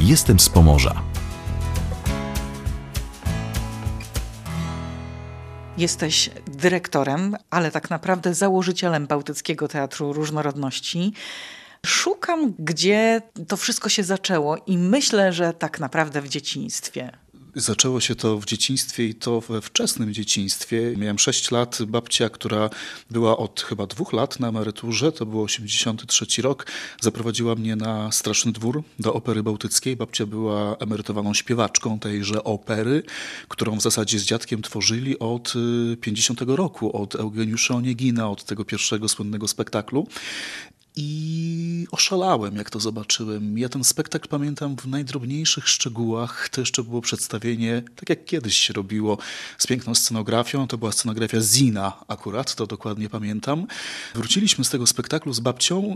Jestem z Pomorza. Jesteś dyrektorem, ale tak naprawdę założycielem Bałtyckiego Teatru Różnorodności. Szukam, gdzie to wszystko się zaczęło i myślę, że tak naprawdę w dzieciństwie. Zaczęło się to w dzieciństwie i to we wczesnym dzieciństwie. Miałem 6 lat, babcia, która była od chyba 2 lat na emeryturze, to był 83 rok, zaprowadziła mnie na Straszny Dwór do Opery Bałtyckiej. Babcia była emerytowaną śpiewaczką tejże opery, którą w zasadzie z dziadkiem tworzyli od 50 roku, od Eugeniusza Oniegina, od tego pierwszego słynnego spektaklu. I oszalałem, jak to zobaczyłem. Ja ten spektakl pamiętam w najdrobniejszych szczegółach. To jeszcze było przedstawienie, tak jak kiedyś się robiło, z piękną scenografią. To była scenografia Zina akurat, to dokładnie pamiętam. Wróciliśmy z tego spektaklu z babcią.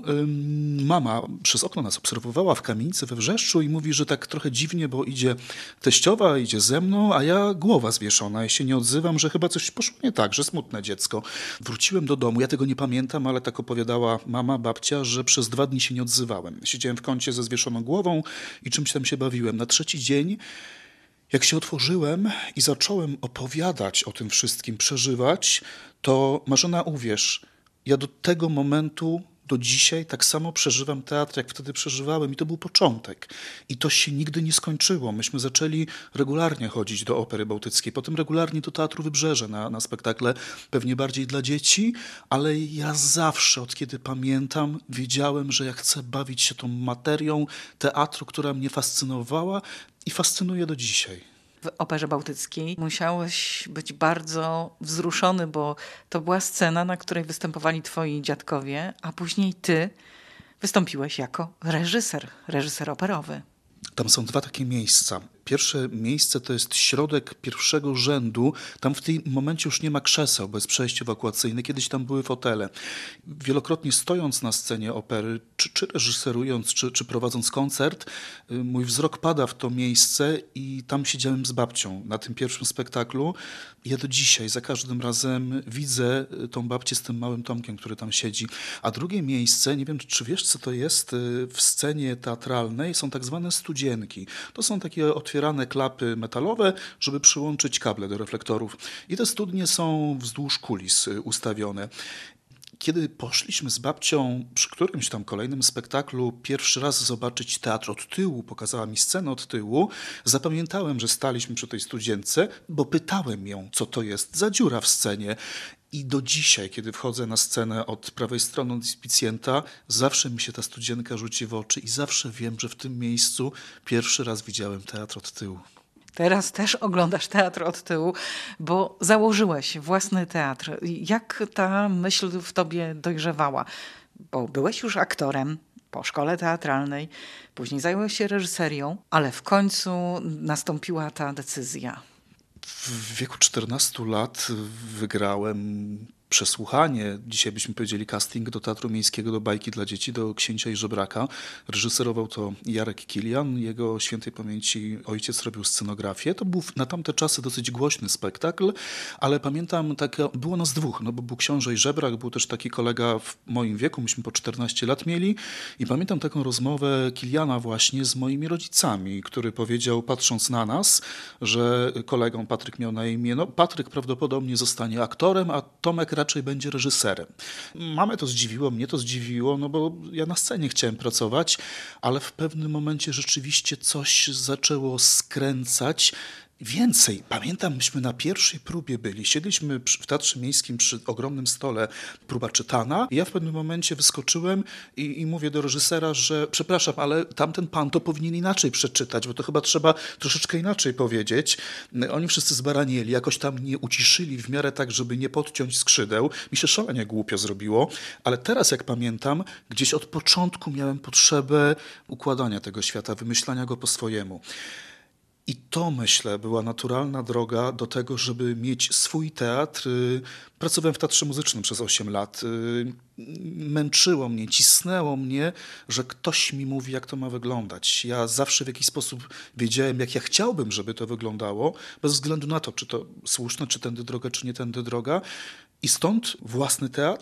Mama przez okno nas obserwowała w kamienicy we Wrzeszczu i mówi, że tak trochę dziwnie, bo idzie teściowa, idzie ze mną, a ja głowa zwieszona. Ja się nie odzywam, że chyba coś poszło nie tak, że smutne dziecko. Wróciłem do domu. Ja tego nie pamiętam, ale tak opowiadała mama, babcia, że przez 2 dni się nie odzywałem. Siedziałem w kącie ze zwieszoną głową i czymś tam się bawiłem. Na 3. dzień, jak się otworzyłem i zacząłem opowiadać o tym wszystkim, przeżywać, to Marzena, uwierz, ja do tego momentu, do dzisiaj tak samo przeżywam teatr, jak wtedy przeżywałem i to był początek. I to się nigdy nie skończyło. Myśmy zaczęli regularnie chodzić do Opery Bałtyckiej, potem regularnie do Teatru Wybrzeże na spektakle, pewnie bardziej dla dzieci, ale ja zawsze, od kiedy pamiętam, wiedziałem, że ja chcę bawić się tą materią teatru, która mnie fascynowała i fascynuje do dzisiaj. W Operze Bałtyckiej musiałeś być bardzo wzruszony, bo to była scena, na której występowali twoi dziadkowie, a później ty wystąpiłeś jako reżyser operowy. Tam są 2 takie miejsca. Pierwsze miejsce to jest środek pierwszego rzędu. Tam w tym momencie już nie ma krzeseł, bo jest przejście ewakuacyjne. Kiedyś tam były fotele. Wielokrotnie stojąc na scenie opery, czy reżyserując, czy prowadząc koncert, mój wzrok pada w to miejsce i tam siedziałem z babcią na tym pierwszym spektaklu. Ja do dzisiaj za każdym razem widzę tą babcię z tym małym Tomkiem, który tam siedzi. A drugie miejsce, nie wiem, czy wiesz, co to jest, w scenie teatralnej są tak zwane studzienki. To są takie otwierane klapy metalowe, żeby przyłączyć kable do reflektorów. I te studnie są wzdłuż kulis ustawione. Kiedy poszliśmy z babcią przy którymś tam kolejnym spektaklu pierwszy raz zobaczyć teatr od tyłu, pokazała mi scenę od tyłu, zapamiętałem, że staliśmy przy tej studzience, bo pytałem ją, co to jest za dziura w scenie. I do dzisiaj, kiedy wchodzę na scenę od prawej strony od inspicjenta, zawsze mi się ta studzienka rzuci w oczy i zawsze wiem, że w tym miejscu pierwszy raz widziałem teatr od tyłu. Teraz też oglądasz teatr od tyłu, bo założyłeś własny teatr. Jak ta myśl w tobie dojrzewała? Bo byłeś już aktorem po szkole teatralnej, później zająłeś się reżyserią, ale w końcu nastąpiła ta decyzja. W wieku 14 lat wygrałem przesłuchanie, dzisiaj byśmy powiedzieli casting do Teatru Miejskiego, do bajki dla dzieci, do Księcia i Żebraka. Reżyserował to Jarek Kilian, jego świętej pamięci ojciec robił scenografię. To był na tamte czasy dosyć głośny spektakl, ale pamiętam, było nas 2, no bo był Książę i Żebrak, był też taki kolega w moim wieku, myśmy po 14 lat mieli i pamiętam taką rozmowę Kiliana właśnie z moimi rodzicami, który powiedział, patrząc na nas, że kolegą Patryk miał na imię, no Patryk prawdopodobnie zostanie aktorem, a Tomek raczej będzie reżyserem. Mamę to zdziwiło, mnie to zdziwiło, no bo ja na scenie chciałem pracować, ale w pewnym momencie rzeczywiście coś zaczęło skręcać. Więcej. Pamiętam, myśmy na pierwszej próbie byli. Siedliśmy w Teatrze Miejskim przy ogromnym stole, próba czytana. I ja w pewnym momencie wyskoczyłem i mówię do reżysera, że przepraszam, ale tamten pan to powinien inaczej przeczytać, bo to chyba trzeba troszeczkę inaczej powiedzieć. Oni wszyscy zbaranieli, jakoś tam nie uciszyli w miarę tak, żeby nie podciąć skrzydeł. Mi się szalenie głupio zrobiło, ale teraz jak pamiętam, gdzieś od początku miałem potrzebę układania tego świata, wymyślania go po swojemu. I to, myślę, była naturalna droga do tego, żeby mieć swój teatr. Pracowałem w Teatrze Muzycznym przez 8 lat. Męczyło mnie, cisnęło mnie, że ktoś mi mówi, jak to ma wyglądać. Ja zawsze w jakiś sposób wiedziałem, jak ja chciałbym, żeby to wyglądało, bez względu na to, czy to słuszne, czy tędy droga, czy nie tędy droga. I stąd własny teatr,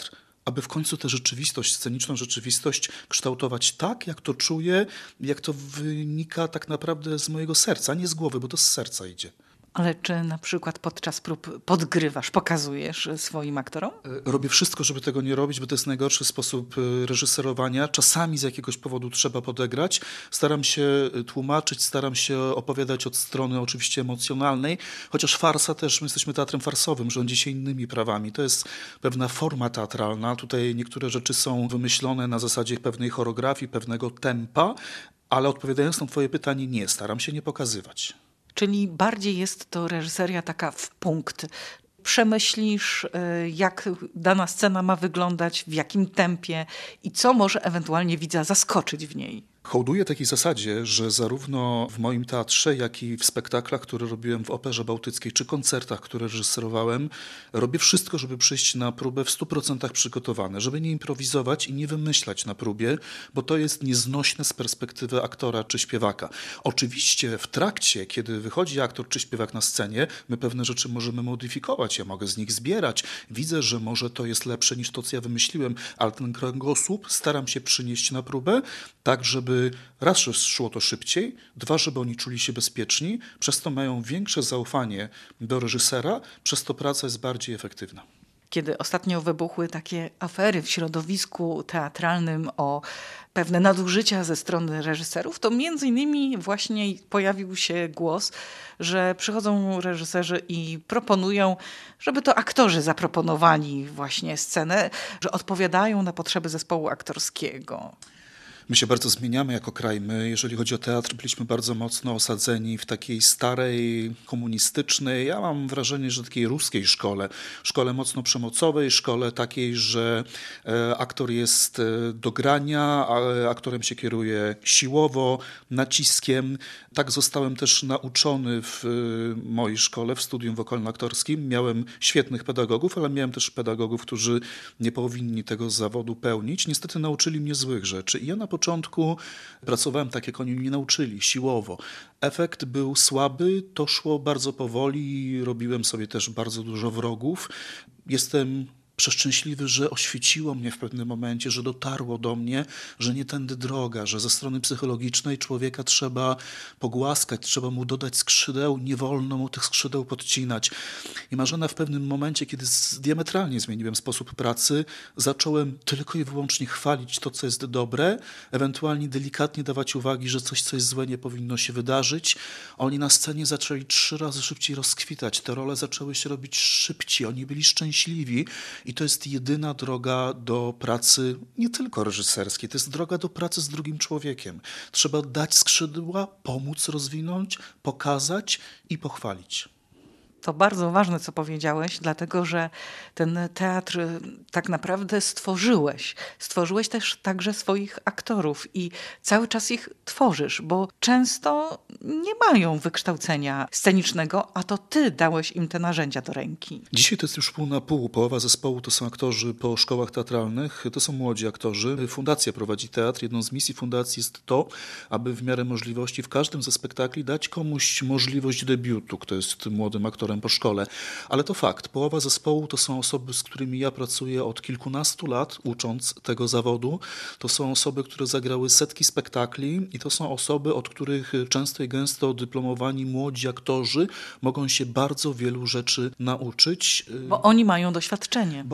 aby w końcu tę rzeczywistość, sceniczną rzeczywistość kształtować tak, jak to czuję, jak to wynika tak naprawdę z mojego serca, a nie z głowy, bo to z serca idzie. Ale czy na przykład podczas prób podgrywasz, pokazujesz swoim aktorom? Robię wszystko, żeby tego nie robić, bo to jest najgorszy sposób reżyserowania. Czasami z jakiegoś powodu trzeba podegrać. Staram się tłumaczyć, staram się opowiadać od strony oczywiście emocjonalnej, chociaż farsa też, my jesteśmy teatrem farsowym, rządzi się innymi prawami. To jest pewna forma teatralna. Tutaj niektóre rzeczy są wymyślone na zasadzie pewnej choreografii, pewnego tempa, ale odpowiadając na twoje pytanie, nie, staram się nie pokazywać. Czyli bardziej jest to reżyseria taka w punkt. Przemyślisz, jak dana scena ma wyglądać, w jakim tempie i co może ewentualnie widza zaskoczyć w niej. Hołduję takiej zasadzie, że zarówno w moim teatrze, jak i w spektaklach, które robiłem w Operze Bałtyckiej, czy koncertach, które reżyserowałem, robię wszystko, żeby przyjść na próbę w 100% przygotowane, żeby nie improwizować i nie wymyślać na próbie, bo to jest nieznośne z perspektywy aktora czy śpiewaka. Oczywiście w trakcie, kiedy wychodzi aktor czy śpiewak na scenie, my pewne rzeczy możemy modyfikować, ja mogę z nich zbierać, widzę, że może to jest lepsze niż to, co ja wymyśliłem, ale ten kręgosłup staram się przynieść na próbę, tak żeby raz, że szło to szybciej, dwa, żeby oni czuli się bezpieczni, przez to mają większe zaufanie do reżysera, przez to praca jest bardziej efektywna. Kiedy ostatnio wybuchły takie afery w środowisku teatralnym o pewne nadużycia ze strony reżyserów, to między innymi właśnie pojawił się głos, że przychodzą reżyserzy i proponują, żeby to aktorzy zaproponowali właśnie scenę, że odpowiadają na potrzeby zespołu aktorskiego. My się bardzo zmieniamy jako kraj. My, jeżeli chodzi o teatr, byliśmy bardzo mocno osadzeni w takiej starej, komunistycznej, ja mam wrażenie, że takiej ruskiej szkole mocno przemocowej, szkole takiej, że aktor jest do grania, a aktorem się kieruje siłowo, naciskiem. Tak zostałem też nauczony w mojej szkole, w studium wokalno-aktorskim. Miałem świetnych pedagogów, ale miałem też pedagogów, którzy nie powinni tego zawodu pełnić. Niestety nauczyli mnie złych rzeczy. I ja na początku pracowałem tak, jak oni mnie nauczyli, siłowo. Efekt był słaby, to szło bardzo powoli, robiłem sobie też bardzo dużo wrogów. Jestem przeszczęśliwy, że oświeciło mnie w pewnym momencie, że dotarło do mnie, że nie tędy droga, że ze strony psychologicznej człowieka trzeba pogłaskać, trzeba mu dodać skrzydeł, nie wolno mu tych skrzydeł podcinać. I Marzena w pewnym momencie, kiedy diametralnie zmieniłem sposób pracy, zacząłem tylko i wyłącznie chwalić to, co jest dobre, ewentualnie delikatnie dawać uwagi, że coś, co jest złe, nie powinno się wydarzyć. Oni na scenie zaczęli 3 razy szybciej rozkwitać, te role zaczęły się robić szybciej, oni byli szczęśliwi. I to jest jedyna droga do pracy, nie tylko reżyserskiej, to jest droga do pracy z drugim człowiekiem. Trzeba dać skrzydła, pomóc rozwinąć, pokazać i pochwalić. To bardzo ważne, co powiedziałeś, dlatego że ten teatr tak naprawdę stworzyłeś. Stworzyłeś też także swoich aktorów i cały czas ich tworzysz, bo często nie mają wykształcenia scenicznego, a to ty dałeś im te narzędzia do ręki. Dzisiaj to jest już pół na pół. Połowa zespołu to są aktorzy po szkołach teatralnych, to są młodzi aktorzy. Fundacja prowadzi teatr. Jedną z misji fundacji jest to, aby w miarę możliwości w każdym ze spektakli dać komuś możliwość debiutu, kto jest młodym aktorem po szkole. Ale to fakt. Połowa zespołu to są osoby, z którymi ja pracuję od kilkunastu lat, ucząc tego zawodu. To są osoby, które zagrały setki spektakli i to są osoby, od których często i gęsto dyplomowani młodzi aktorzy mogą się bardzo wielu rzeczy nauczyć. Bo oni mają doświadczenie.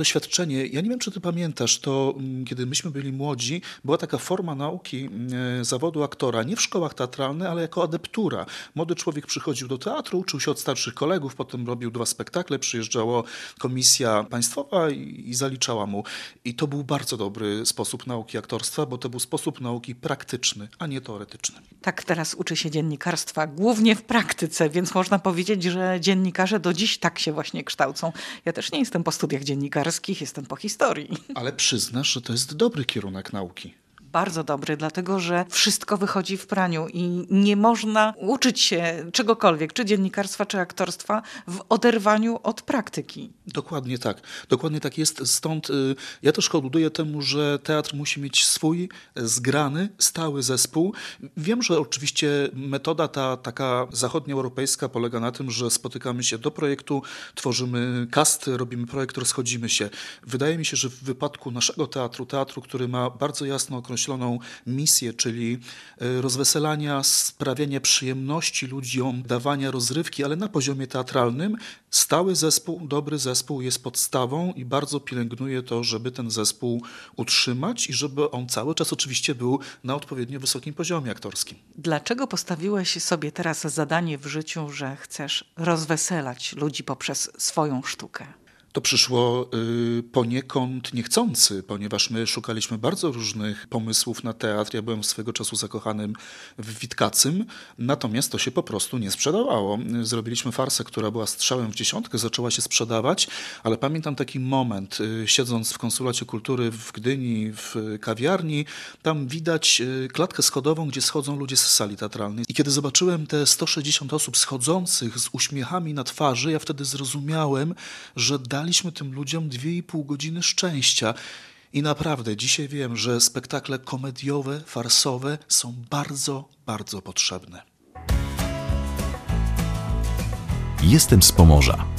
Ja nie wiem, czy ty pamiętasz, to kiedy myśmy byli młodzi, była taka forma nauki zawodu aktora, nie w szkołach teatralnych, ale jako adeptura. Młody człowiek przychodził do teatru, uczył się od starszych kolegów, potem robił 2 spektakle, przyjeżdżała komisja państwowa i zaliczała mu. I to był bardzo dobry sposób nauki aktorstwa, bo to był sposób nauki praktyczny, a nie teoretyczny. Tak teraz uczy się dziennikarstwa, głównie w praktyce, więc można powiedzieć, że dziennikarze do dziś tak się właśnie kształcą. Ja też nie jestem po studiach dziennikarskich, jestem po historii. Ale przyznasz, że to jest dobry kierunek nauki. Bardzo dobry, dlatego że wszystko wychodzi w praniu i nie można uczyć się czegokolwiek, czy dziennikarstwa, czy aktorstwa w oderwaniu od praktyki. Dokładnie tak. Dokładnie tak jest. Stąd ja też hołduję temu, że teatr musi mieć swój zgrany, stały zespół. Wiem, że oczywiście metoda ta taka zachodnioeuropejska polega na tym, że spotykamy się do projektu, tworzymy cast, robimy projekt, rozchodzimy się. Wydaje mi się, że w wypadku naszego teatru, który ma bardzo jasno określoną misję, czyli rozweselania, sprawienia przyjemności ludziom, dawania rozrywki, ale na poziomie teatralnym, stały zespół, dobry zespół jest podstawą i bardzo pielęgnuje to, żeby ten zespół utrzymać i żeby on cały czas oczywiście był na odpowiednio wysokim poziomie aktorskim. Dlaczego postawiłeś sobie teraz zadanie w życiu, że chcesz rozweselać ludzi poprzez swoją sztukę? To przyszło poniekąd niechcący, ponieważ my szukaliśmy bardzo różnych pomysłów na teatr. Ja byłem swego czasu zakochanym w Witkacym, natomiast to się po prostu nie sprzedawało. Zrobiliśmy farsę, która była strzałem w dziesiątkę, zaczęła się sprzedawać, ale pamiętam taki moment, siedząc w Konsulacie Kultury w Gdyni, w kawiarni, tam widać klatkę schodową, gdzie schodzą ludzie z sali teatralnej. I kiedy zobaczyłem te 160 osób schodzących z uśmiechami na twarzy, ja wtedy zrozumiałem, że daliśmy tym ludziom 2,5 godziny szczęścia. I naprawdę dzisiaj wiem, że spektakle komediowe, farsowe są bardzo, bardzo potrzebne. Jestem z Pomorza.